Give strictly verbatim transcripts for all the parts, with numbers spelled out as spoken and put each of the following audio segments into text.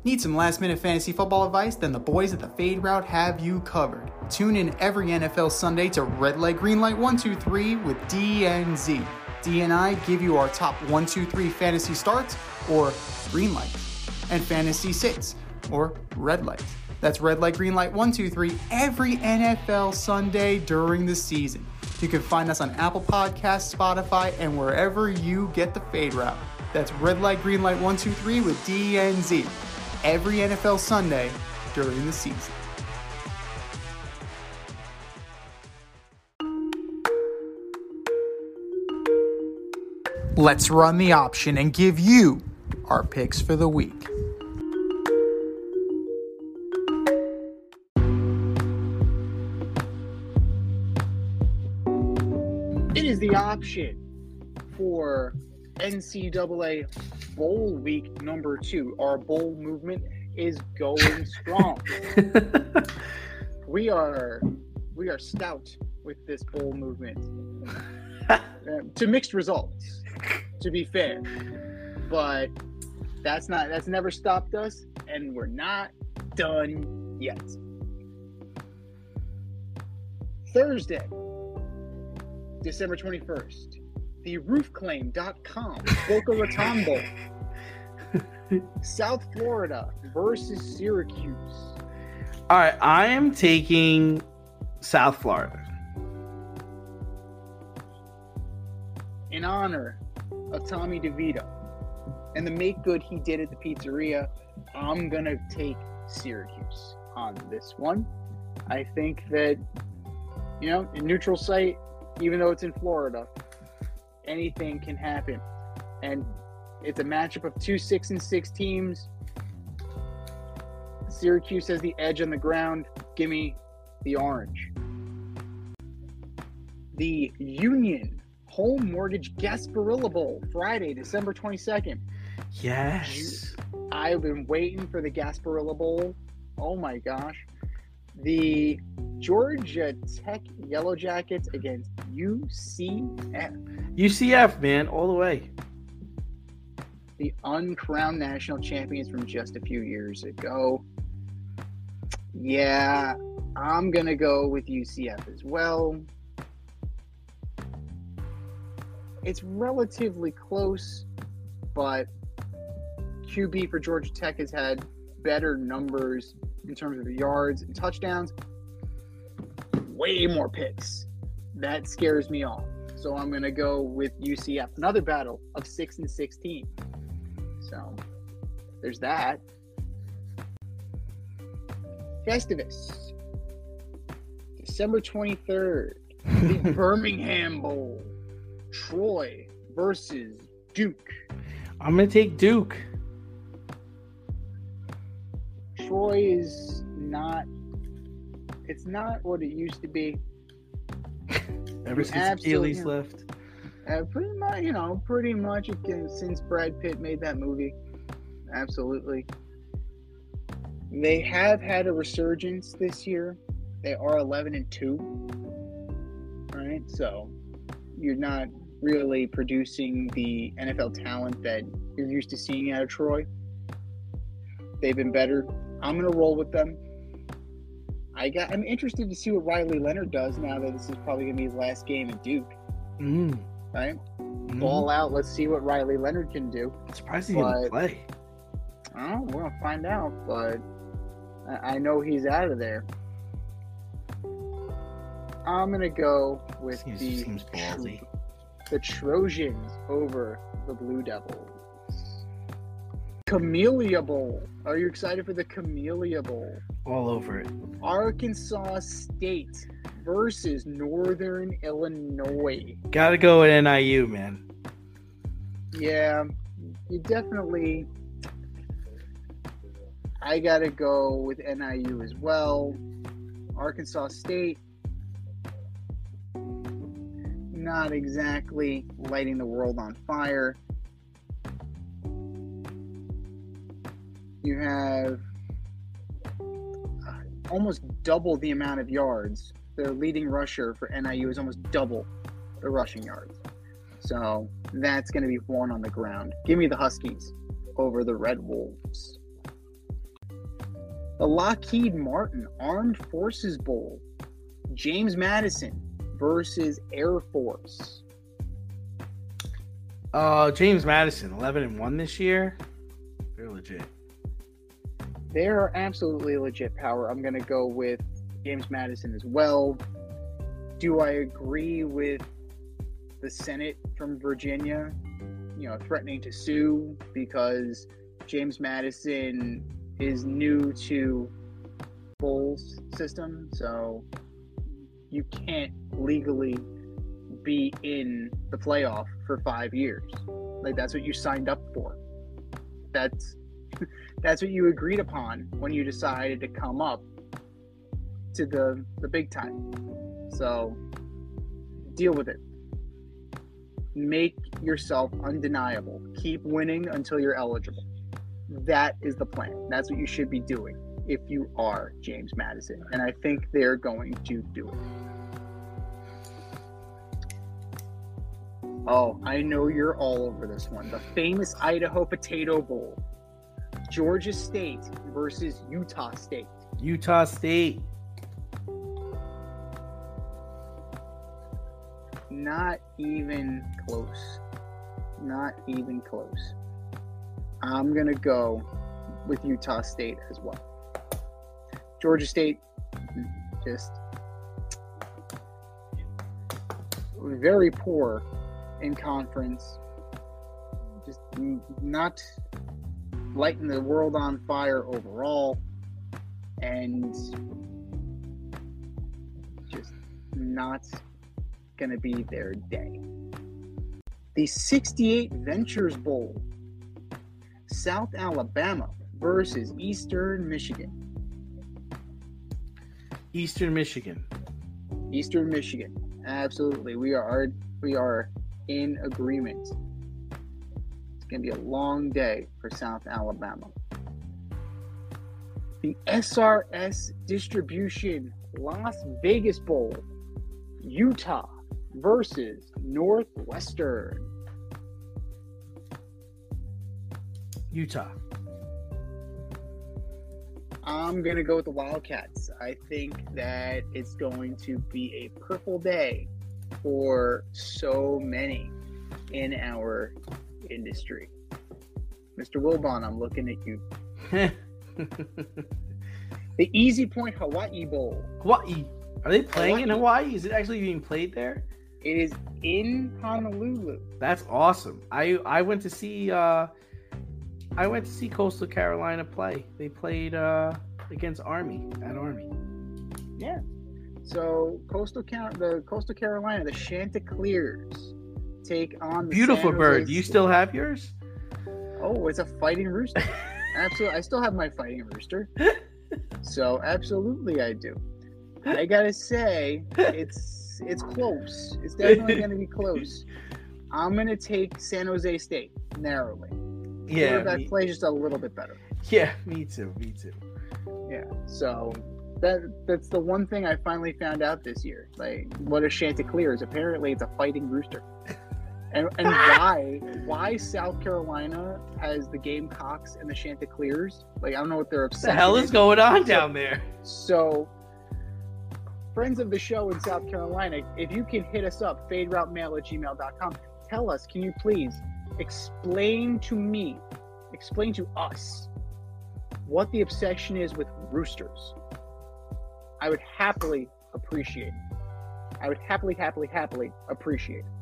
Need some last-minute fantasy football advice? Then the boys at the Fade Route have you covered. Tune in every N F L Sunday to Red Light, Green Light one two three with D N Z. D and I give you our top one two three fantasy starts, or green light, and fantasy sits, or red light. That's Red Light, Green Light one two three every N F L Sunday during the season. You can find us on Apple Podcasts, Spotify, and wherever you get the Fade Route. That's Red Light, Green Light one two three with D N Z. Every N F L Sunday during the season. Let's run the option and give you our picks for the week. It is the option for N C double A Bowl Week number two. Our bowl movement is going strong. we are we are stout with this bowl movement. Uh, to mixed results, to be fair. But that's not that's never stopped us, and we're not done yet. Thursday, December twenty-first. The roof claim dot com Boca Raton Bowl. South Florida versus Syracuse. All right, I am taking South Florida. In honor of Tommy DeVito and the make good he did at the pizzeria, I'm going to take Syracuse on this one. I think that, you know, in neutral site, even though it's in Florida, anything can happen. And it's a matchup of two six and six teams. Syracuse has the edge on the ground. Give me the orange. The Union Home Mortgage Gasparilla Bowl, Friday, December twenty-second. Yes. I've been waiting for the Gasparilla Bowl. Oh my gosh. The Georgia Tech Yellow Jackets against U C F. U C F, man, all the way. The uncrowned national champions from just a few years ago. Yeah, I'm going to go with U C F as well. It's relatively close, but Q B for Georgia Tech has had better numbers in terms of yards and touchdowns. Way more picks. That scares me off. So I'm going to go with U C F. Another battle of six and sixteen. So there's that. Festivus. December twenty-third. The Birmingham Bowl. Troy versus Duke. I'm going to take Duke. Troy is not, it's not what it used to be. Ever since Achilles left. Uh, pretty much, you know, pretty much again, since Brad Pitt made that movie. Absolutely. They have had a resurgence this year. They are eleven and two. Right? So you're not really producing the N F L talent that you're used to seeing out of Troy. They've been better. I'm going to roll with them. I got. I'm interested to see what Riley Leonard does now that this is probably going to be his last game at Duke. Mm. Right? Mm. Ball out. Let's see what Riley Leonard can do. I'm surprised he didn't play. Oh, we're going to find out, but I, I know he's out of there. I'm going to go with seems, the, seems ballsy. the Trojans over the Blue Devils. Camellia Bowl. Are you excited for the Camellia Bowl? All over it. Arkansas State versus Northern Illinois. Gotta go with N I U, man. Yeah, you definitely... I gotta go with N I U as well. Arkansas State, not exactly lighting the world on fire. You have uh, almost double the amount of yards. Their leading rusher for N I U is almost double the rushing yards. So that's going to be one on the ground. Give me the Huskies over the Red Wolves. The Lockheed Martin Armed Forces Bowl. James Madison versus Air Force. Uh, James Madison, eleven and one this year. They're legit. They're absolutely legit power. I'm going to go with James Madison as well. Do I agree with the Senate from Virginia, you know, threatening to sue because James Madison is new to bowls system, so you can't legally be in the playoff for five years. Like, that's what you signed up for. That's that's what you agreed upon when you decided to come up to the the big time. So deal with it. Make yourself undeniable. Keep winning until you're eligible. That is the plan. That's what you should be doing if you are James Madison. And I think they're going to do it. Oh, I know you're all over this one. The famous Idaho Potato Bowl. Georgia State versus Utah State. Utah State. Not even close. Not even close. I'm going to go with Utah State as well. Georgia State, just very poor in conference. Just not lighting the world on fire overall. And just not going to be their day. The sixty-eight Ventures Bowl. South Alabama versus Eastern Michigan. Eastern Michigan. Eastern Michigan. Absolutely. We are we are in agreement. It's going to be a long day for South Alabama. The S R S Distribution Las Vegas Bowl. Utah versus Northwestern. Utah. I'm going to go with the Wildcats. I think that it's going to be a purple day for so many in our industry. Mister Wilbon, I'm looking at you. The Easy Point Hawaii Bowl. Hawaii. Are they playing Hawaii. in Hawaii? Is it actually being played there? It is in Honolulu. That's awesome. I I went to see uh I went to see Coastal Carolina play. They played uh against Army at Army. Yeah. So Coastal Car- the Coastal Carolina, the Chanticleers take on the Beautiful San bird. Jose- Do you still have yours? Oh, it's a fighting rooster. Absolutely. I still have my fighting rooster. So absolutely I do. I gotta say, it's it's close. It's definitely gonna be close. I'm gonna take San Jose State narrowly. Yeah. Quarterback Me, play just a little bit better. yeah, me too. Me too. Yeah. So that that's the one thing I finally found out this year. Like, what a Chanticleer is. Apparently it's a fighting rooster. And and why why South Carolina has the Gamecocks and the Chanticleers? Like, I don't know what their What the obsession hell is going on down there? So, friends of the show in South Carolina, if you can hit us up, faderoutemail at gmail dot com. Tell us, can you please explain to me, explain to us what the obsession is with roosters? I would happily appreciate it. I would happily, happily, happily appreciate it.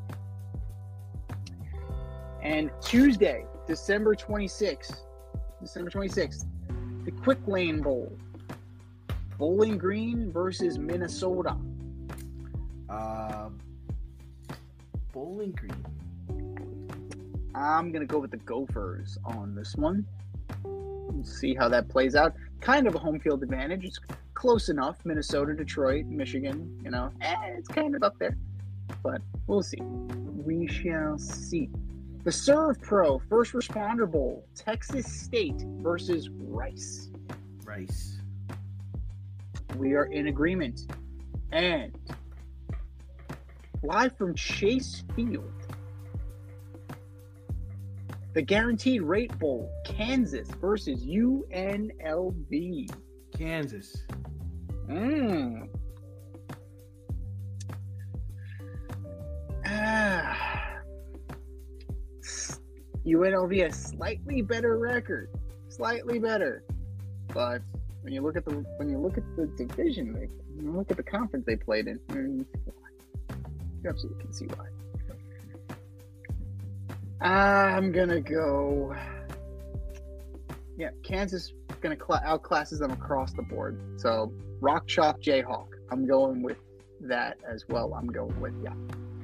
And Tuesday, December twenty-sixth, December twenty-sixth, the Quick Lane Bowl. Bowling Green versus Minnesota. Uh, Bowling Green. I'm going to go with the Gophers on this one. We'll see how that plays out. Kind of a home field advantage. It's close enough. Minnesota, Detroit, Michigan, you know, eh, it's kind of up there. But we'll see. We shall see. The Serve Pro First Responder Bowl. Texas State versus Rice. Rice. We are in agreement. And live from Chase Field, the Guaranteed Rate Bowl, Kansas versus U N L V. Kansas. Mmm. Ah. U N L V a slightly better record, slightly better, but when you look at the when you look at the division, they, when you look at the conference they played in, you absolutely can see why. I'm gonna go. Yeah, Kansas gonna cl- outclasses them across the board. So Rock Chalk Jayhawk. I'm going with that as well. I'm going with yeah.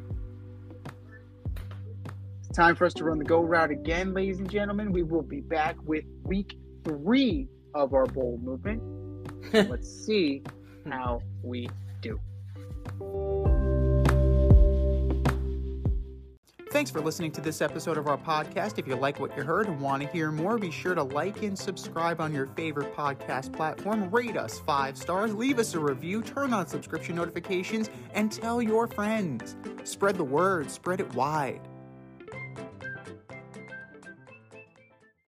It's time for us to run the go route again, ladies and gentlemen. We will be back with week three of our bowl movement. Let's see how we do. Thanks for listening to this episode of our podcast. If you like what you heard and want to hear more, be sure to like and subscribe on your favorite podcast platform. Rate us five stars, leave us a review, turn on subscription notifications, and tell your friends. Spread the word, spread it wide.